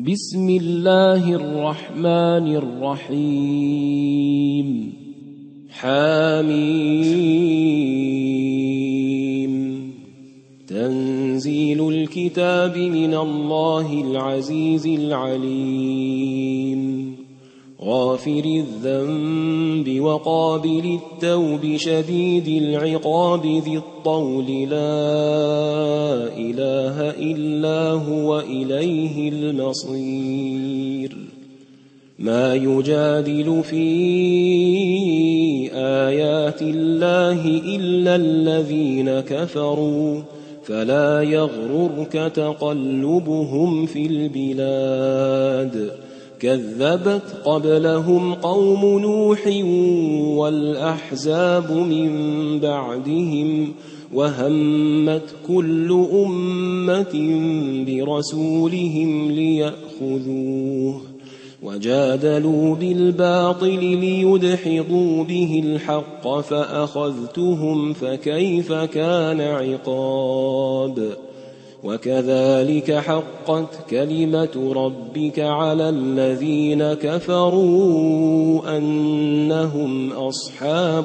بسم الله الرحمن الرحيم حميم تنزيل الكتاب من الله العزيز العليم غافر الذنب وقابل التوب شديد العقاب ذي الطول لا إله إلا هو إليه المصير ما يجادل في آيات الله إلا الذين كفروا فلا يغررك تقلبهم في البلاد كذبت قبلهم قوم نوح والأحزاب من بعدهم وهمت كل أمة برسولهم ليأخذوه وجادلوا بالباطل ليدحضوا به الحق فأخذتهم فكيف كان عقاب وكذلك حقت كلمة ربك على الذين كفروا أنهم أصحاب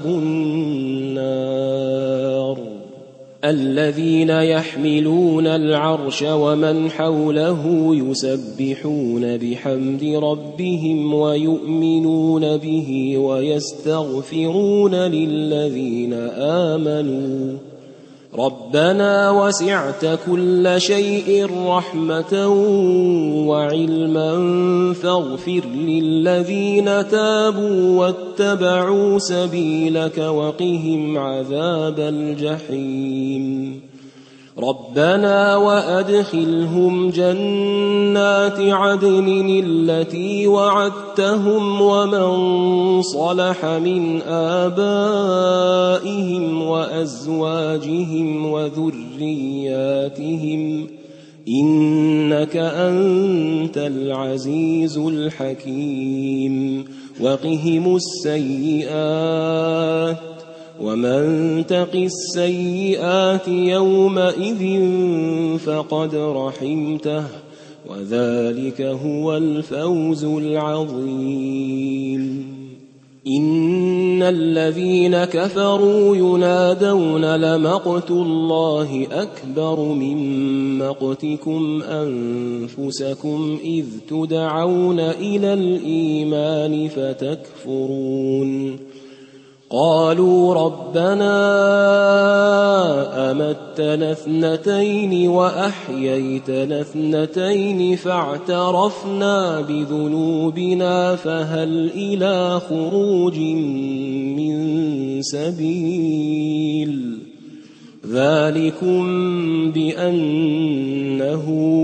النار الذين يحملون العرش ومن حوله يسبحون بحمد ربهم ويؤمنون به ويستغفرون للذين آمنوا ربنا وسعت كل شيء رحمة وعلما فاغفر للذين تابوا واتبعوا سبيلك وقهم عذاب الجحيم ربنا وأدخلهم جنات عدن التي وعدتهم ومن صلح من آبائهم وأزواجهم وذرياتهم إنك أنت العزيز الحكيم وقهم السيئات ومن تق السيئات يومئذ فقد رحمته وذلك هو الفوز العظيم إن الذين كفروا ينادون لمقت الله أكبر من مقتكم أنفسكم إذ تدعون إلى الإيمان فتكفرون قالوا ربنا أمتنا اثنتين وأحييتنا اثنتين فاعترفنا بذنوبنا فهل إلى خروج من سبيل ذلكم بأنه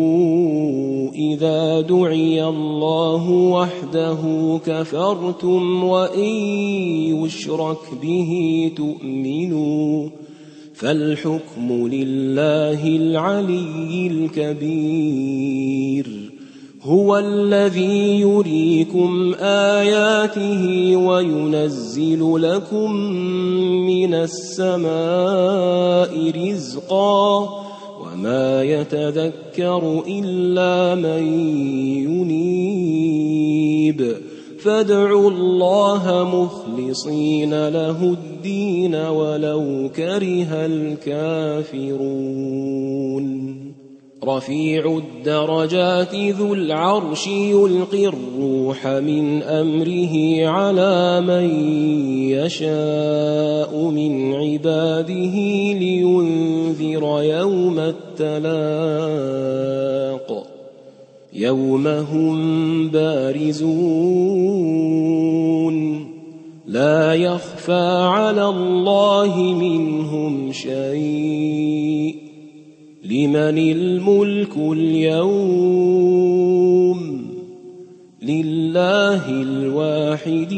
إذا دعي الله وحده كفرتم وإن يشرك به تؤمنوا فالحكم لله العلي الكبير هو الذي يريكم آياته وينزل لكم من السماء رزقا وما يتذكر إلا من ينيب فادعوا الله مخلصين له الدين ولو كره الكافرون رفيع الدرجات ذو العرش يلقي الروح من أمره على من يشاء من عباده لينذر يوم التلاق يوم هم بارزون لا يخفى على الله منهم شيء لمن الملك اليوم لله الواحد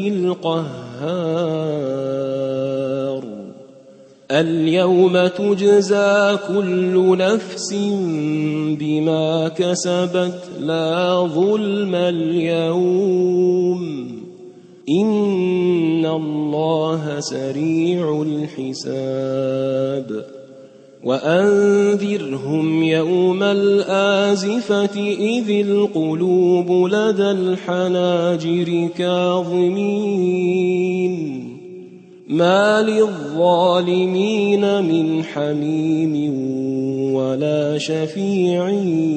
القهار اليوم تجزى كل نفس بما كسبت لا ظلم اليوم إن الله سريع الحساب وأنذرهم يوم الآزفة إذ القلوب لدى الحناجر كاظمين ما للظالمين من حميم ولا شفيع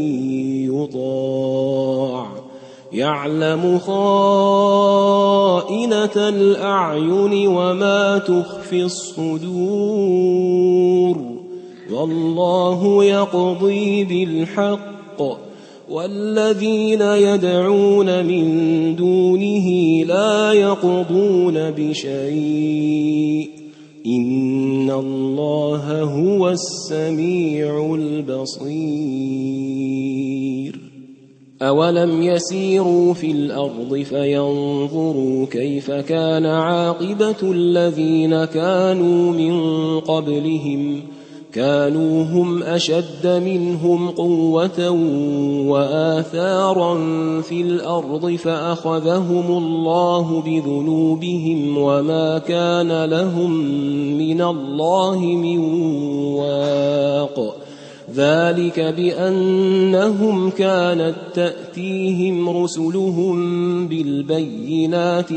يطاع يعلم خائنة الأعين وما تخفي الصدور والله يقضي بالحق والذين يدعون من دونه لا يقضون بشيء إن الله هو السميع البصير أولم يسيروا في الأرض فينظروا كيف كان عاقبة الذين كانوا من قبلهم كانوا هم أشد منهم قوة وآثارا في الأرض فأخذهم الله بذنوبهم وما كان لهم من الله من واق ذلك بأنهم كانت تأتيهم رسلهم بالبينات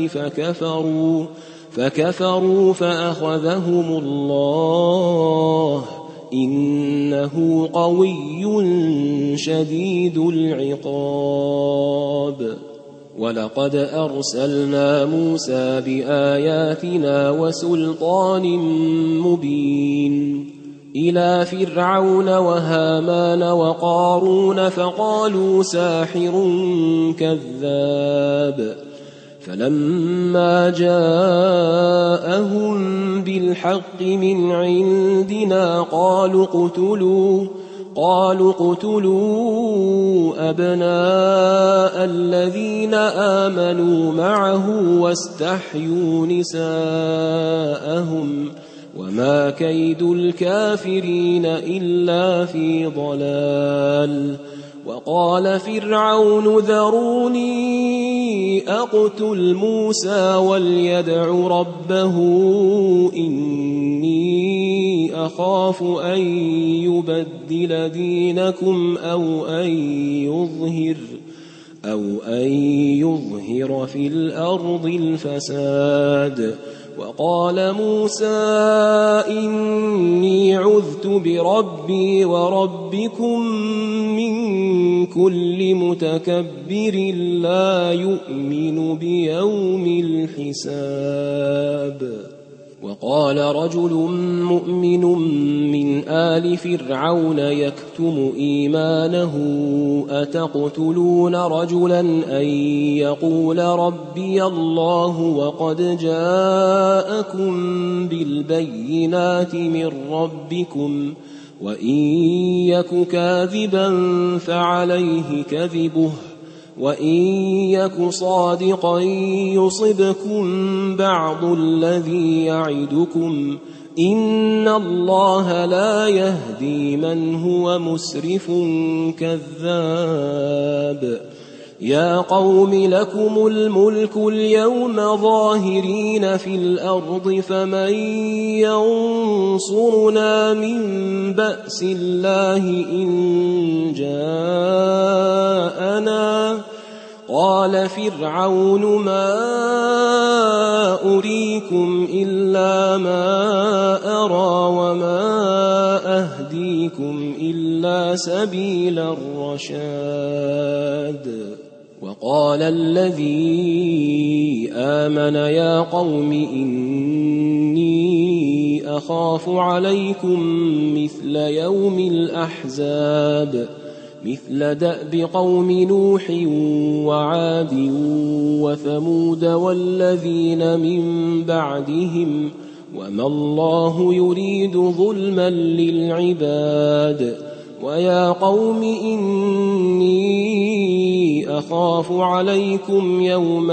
فكفروا فأخذهم الله إنه قوي شديد العقاب ولقد أرسلنا موسى بآياتنا وسلطان مبين إلى فرعون وهامان وقارون فقالوا ساحر كذاب فلما جاءهم بالحق من عندنا قالوا اقتلوا أبناء الذين آمنوا معه واستحيوا نساءهم وما كيد الكافرين إلا في ضلال وقال فرعون ذروني أقتل موسى وليدع ربه إني أخاف أن يبدل دينكم أو أن يظهر في الأرض الفساد وقال موسى إني عذت بربي وربكم من كل متكبر لا يؤمن بيوم الحساب وقال رجل مؤمن من آل فرعون يكتم إيمانه أتقتلون رجلا أن يقول ربي الله وقد جاءكم بالبينات من ربكم وإن يك كاذبا فعليه كذبه وإن يك صادقا يصبكم بعض الذي يعدكم إن الله لا يهدي من هو مسرف كذاب يا قوم لكم الملك اليوم ظاهرين في الأرض فمن ينصرنا من بأس الله إن جاءنا قال فرعون ما أريكم إلا ما أرى وما أهديكم إلا سبيل الرشاد وقال الذي آمن يا قوم إني أخاف عليكم مثل يوم الأحزاب مثل دأب قوم نوح وعاد وثمود والذين من بعدهم وما الله يريد ظلما للعباد ويا قوم إني أخاف عليكم يوم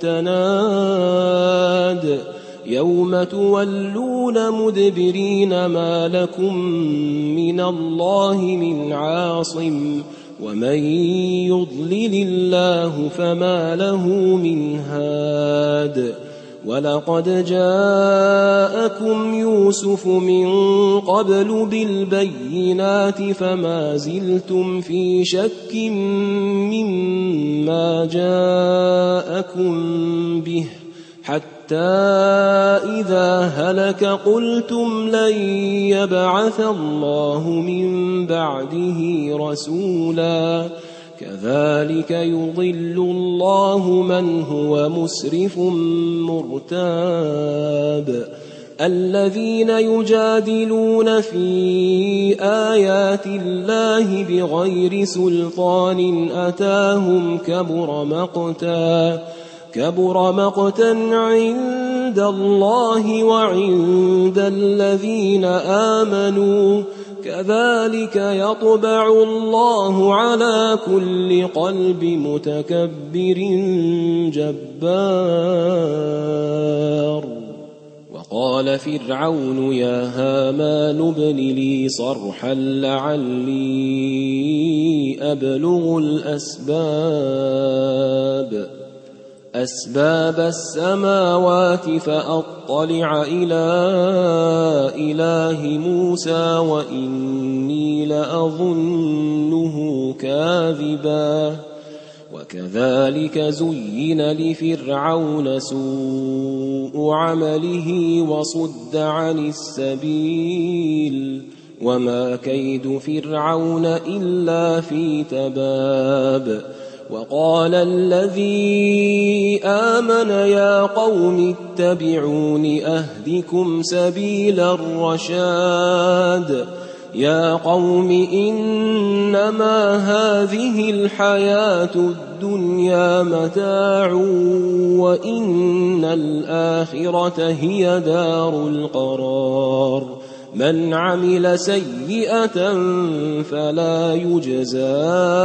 التناد يوم تولون مدبرين ما لكم من الله من عاصم ومن يضلل الله فما له من هاد ولقد جاءكم يوسف من قبل بالبينات فما زلتم في شك مما جاءكم به حتى إذا هلك قلتم لن يبعث الله من بعده رسولا كذلك يضل الله من هو مسرف مرتاب الذين يجادلون في آيات الله بغير سلطان أتاهم كبر مقتا عند الله وعند الذين آمنوا كذلك يطبع الله على كل قلب متكبر جبار وقال فرعون يا هامان ابن لي صرحا لعلي أبلغ أسباب السماوات فأطلع إلى إله موسى وإني لأظنه كاذبا وكذلك زين لفرعون سوء عمله وصد عن السبيل وما كيد فرعون إلا في تباب وقال الذي آمن يا قوم اتبعون أهدكم سبيل الرشاد يا قوم إنما هذه الحياة الدنيا متاع وإن الآخرة هي دار القرار من عمل سيئة فلا يجزى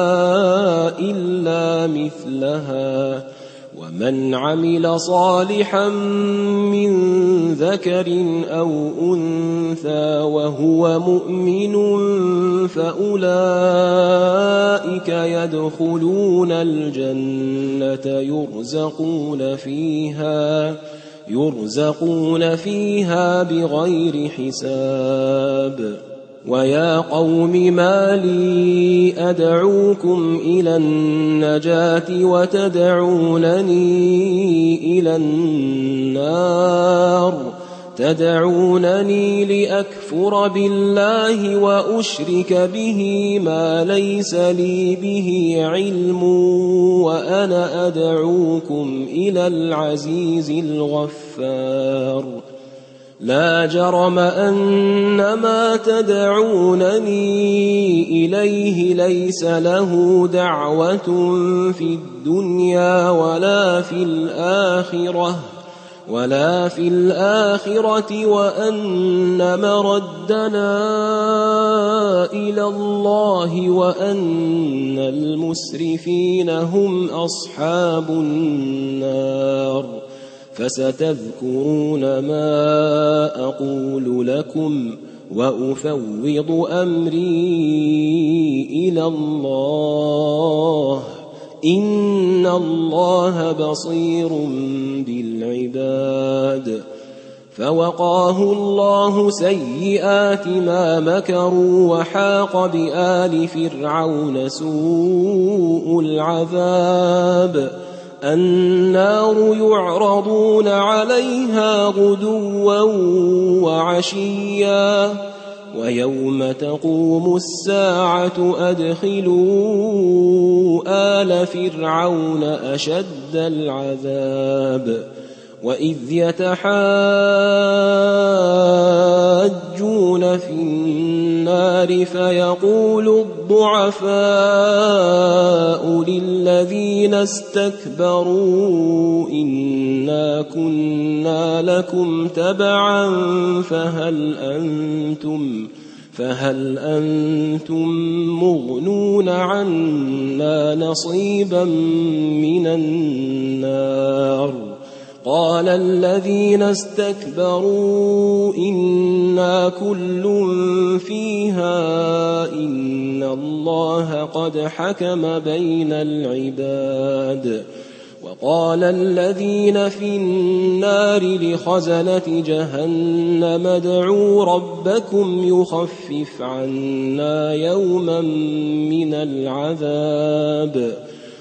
إلا مثلها ومن عمل صالحا من ذكر أو أنثى وهو مؤمن فأولئك يدخلون الجنة يرزقون فيها بغير حساب ويا قوم ما لي أدعوكم إلى النجاة وتدعونني إلى النار تدعونني لأكفر بالله وأشرك به ما ليس لي به علم وأنا أدعوكم إلى العزيز الغفار لا جرم أن ما تدعونني إليه ليس له دعوة في الدنيا ولا في الآخرة وأن مردنا إلى الله وأن المسرفين هم أصحاب النار فستذكرون ما أقول لكم وأفوض أمري إلى الله إن الله بصير بالعباد فوقاه الله سيئات ما مكروا وحاق بآل فرعون سوء العذاب النار يعرضون عليها غدوا وعشيا ويوم تقوم الساعة أدخلوا آل فرعون أشد العذاب وإذ يتحاجون في النار فيقول الضعفاء للذين استكبروا إنا كنا لكم تبعا فهل أنتم مغنون عنا نصيبا من النار قال الذين استكبروا إنا كل فيها إن الله قد حكم بين العباد وقال الذين في النار لخزنة جهنم ادعوا ربكم يخفف عنا يوما من العذاب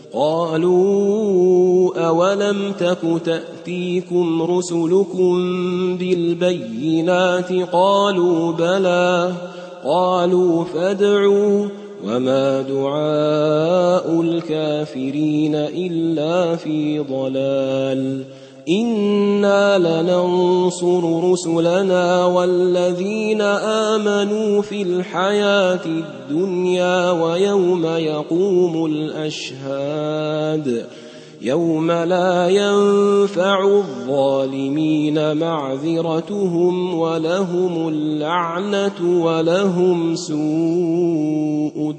قالوا أولم تك تأتيكم رسلكم بالبينات قالوا بلى قالوا فادعوا وما دعاء الكافرين إلا في ضلال إنا لننصر رسلنا والذين آمنوا في الحياة الدنيا ويوم يقوم الأشهاد يوم لا ينفع الظالمين معذرتهم ولهم اللعنة ولهم سوء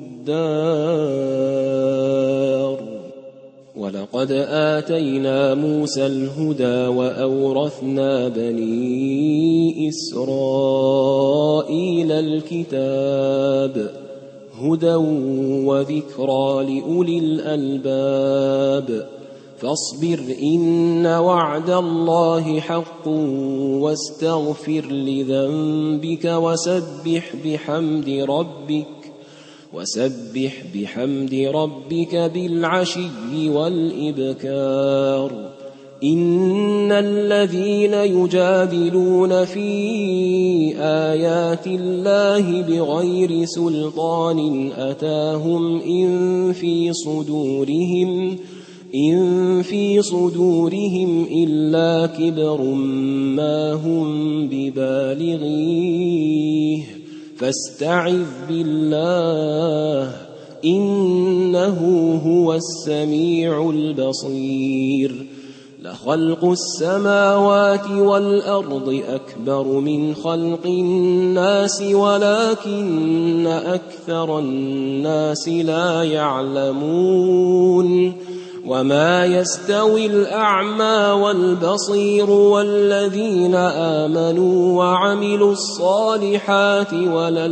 الدار ولقد آتينا موسى الهدى وأورثنا بني إسرائيل الكتاب هدى وذكرى لأولي الألباب فاصبر إن وعد الله حق واستغفر لذنبك وسبح بحمد ربك بالعشي والإبكار إن الذين يجادلون في آيات الله بغير سلطان أتاهم إن في صدورهم إلا كبر ما هم ببالغيه فاستعذ بالله إنه هو السميع البصير لخلق السماوات والأرض أكبر من خلق الناس ولكن أكثر الناس لا يعلمون وما يستوي الأعمى والبصير والذين آمنوا وعملوا الصالحات ولا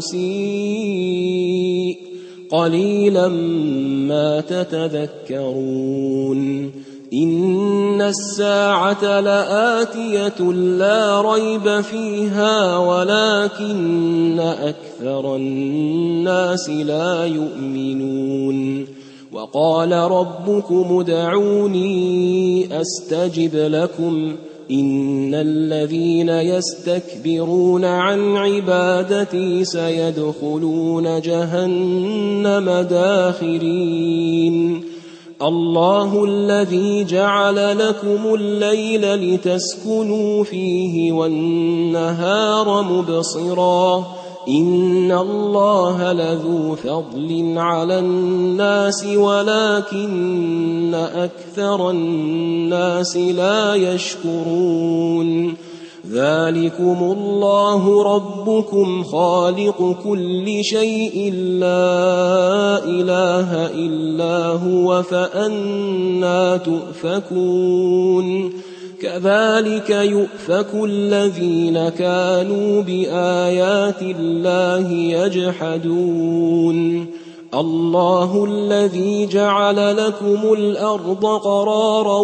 المسيء قليلا ما تتذكرون إن الساعة لآتية لا ريب فيها ولكن أكثر الناس لا يؤمنون وقال ربكم ادعوني أستجب لكم إن الذين يستكبرون عن عبادتي سيدخلون جهنم داخرين الله الذي جعل لكم الليل لتسكنوا فيه والنهار مبصرا إن الله لذو فضل على الناس ولكن أكثر الناس لا يشكرون ذلكم الله ربكم خالق كل شيء لا إله إلا هو فأنى تؤفكون كذلك يؤفك الذين كانوا بآيات الله يجحدون الله الذي جعل لكم الأرض قرارا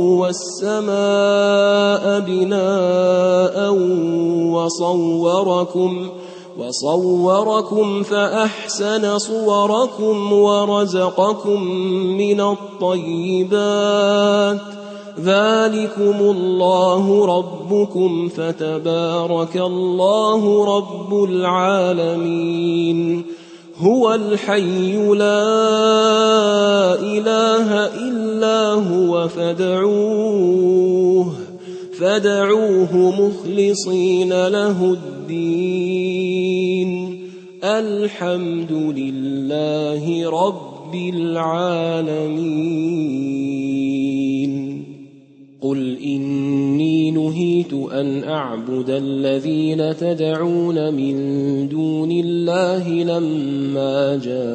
والسماء بناء وصوركم فأحسن صوركم ورزقكم من الطيبات ذلكم الله ربكم فتبارك الله رب العالمين هو الحي لا إله إلا هو فادعوه مخلصين له الدين الحمد لله رب العالمين قل إني نهيت أن أعبد الذين تدعون من دون الله لما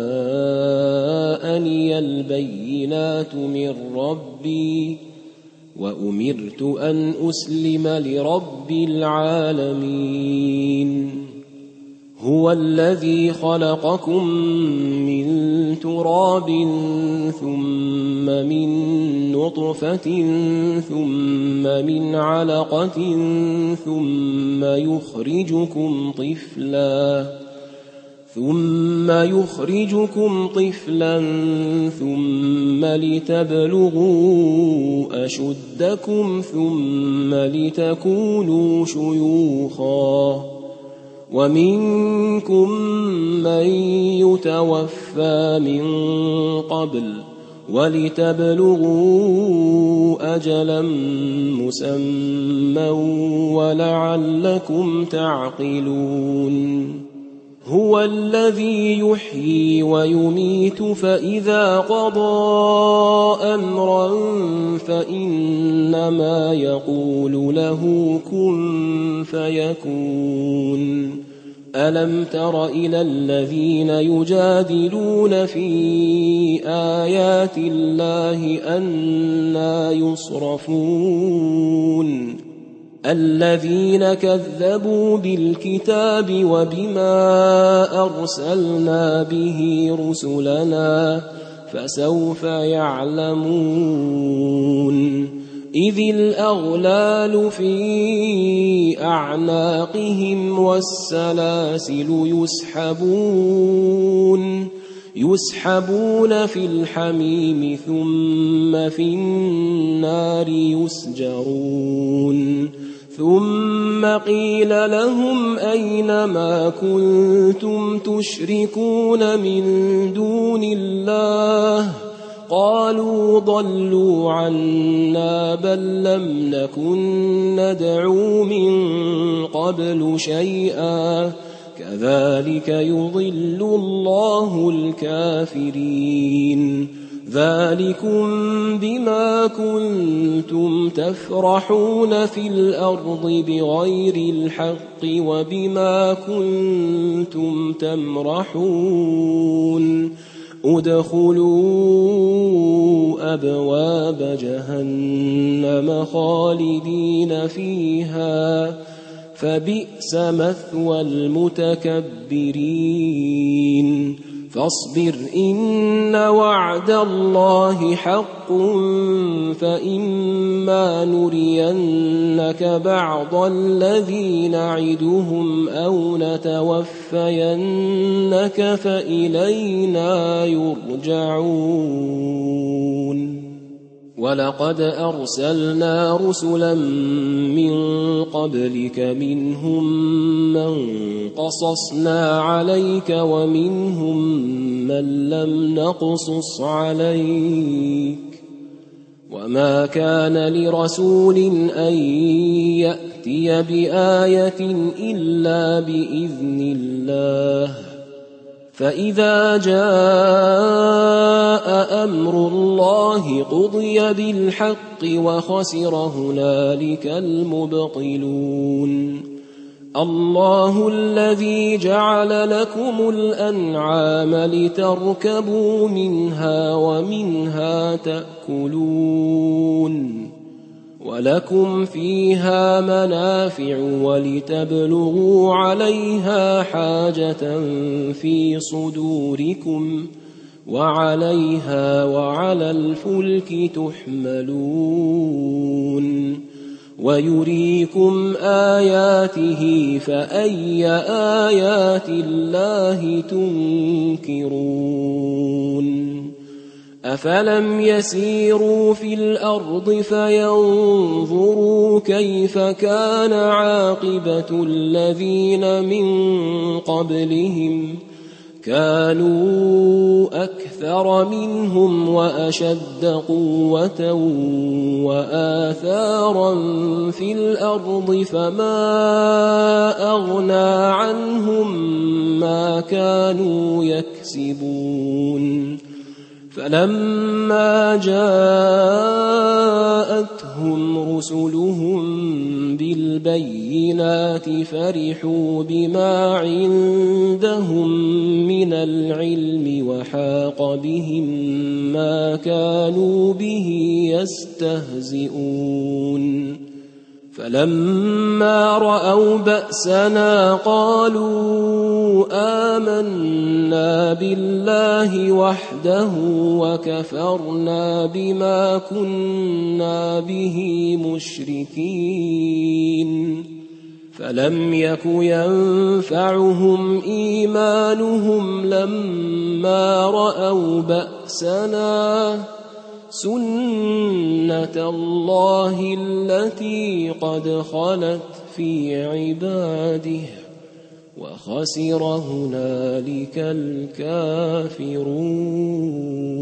جاءني البينات من ربي وأمرت أن أسلم لرب العالمين هو الذي خلقكم من تراب ثم من نطفة ثم من علقة ثم يخرجكم طفلا ثم لتبلغوا أشدكم ثم لتكونوا شيوخا ومنكم من يتوفى من قبل ولتبلغوا أجلا مسمى ولعلكم تعقلون هو الذي يحيي ويميت فإذا قضى أمرا فإنما يقول له كن فيكون ألم تر إلى الذين يجادلون في آيات الله أنى يصرفون الذين كذبوا بالكتاب وبما أرسلنا به رسلنا فسوف يعلمون إذ الأغلال في أعناقهم والسلاسل يسحبون في الحميم ثم في النار يسجرون ثم قيل لهم أين ما كنتم تشركون من دون الله قالوا ضلوا عنا بل لم نكن ندعو من قبل شيئا كذلك يضل الله الكافرين ذلكم بما كنتم تفرحون في الأرض بغير الحق وبما كنتم تمرحون ادخلوا أبواب جهنم خالدين فيها فبئس مثوى المتكبرين فاصبر إن وعد الله حق فإما نرينك بعض الذي نعدهم أو نتوفينك فإلينا يرجعون ولقد أرسلنا رسلا من قبلك منهم من قصصنا عليك ومنهم من لم نقصص عليك وما كان لرسول أن يأتي بآية إلا بإذن الله فإذا جاء أمر الله قضي بالحق وخسر هنالك المبطلون الله الذي جعل لكم الأنعام لتركبوا منها ومنها تأكلون ولكم فيها منافع ولتبلغوا عليها حاجة في صدوركم وعليها وعلى الفلك تحملون ويريكم آياته فأي آيات الله تنكرون أفلم يسيروا في الأرض فينظروا كيف كان عاقبة الذين من قبلهم كانوا أكثر منهم وأشد قوة وآثارا في الأرض فما أغنى عنهم ما كانوا يكسبون فلما جاءتهم رسلهم بالبينات فرحوا بما عندهم من العلم وحاق بهم ما كانوا به يستهزئون فلما رأوا بأسنا قالوا آمنا بالله وحده وكفرنا بما كنا به مشركين فلم يك ينفعهم إيمانهم لما رأوا بأسنا سنة الله التي قد خلت في عباده وخسر هنالك الكافرون.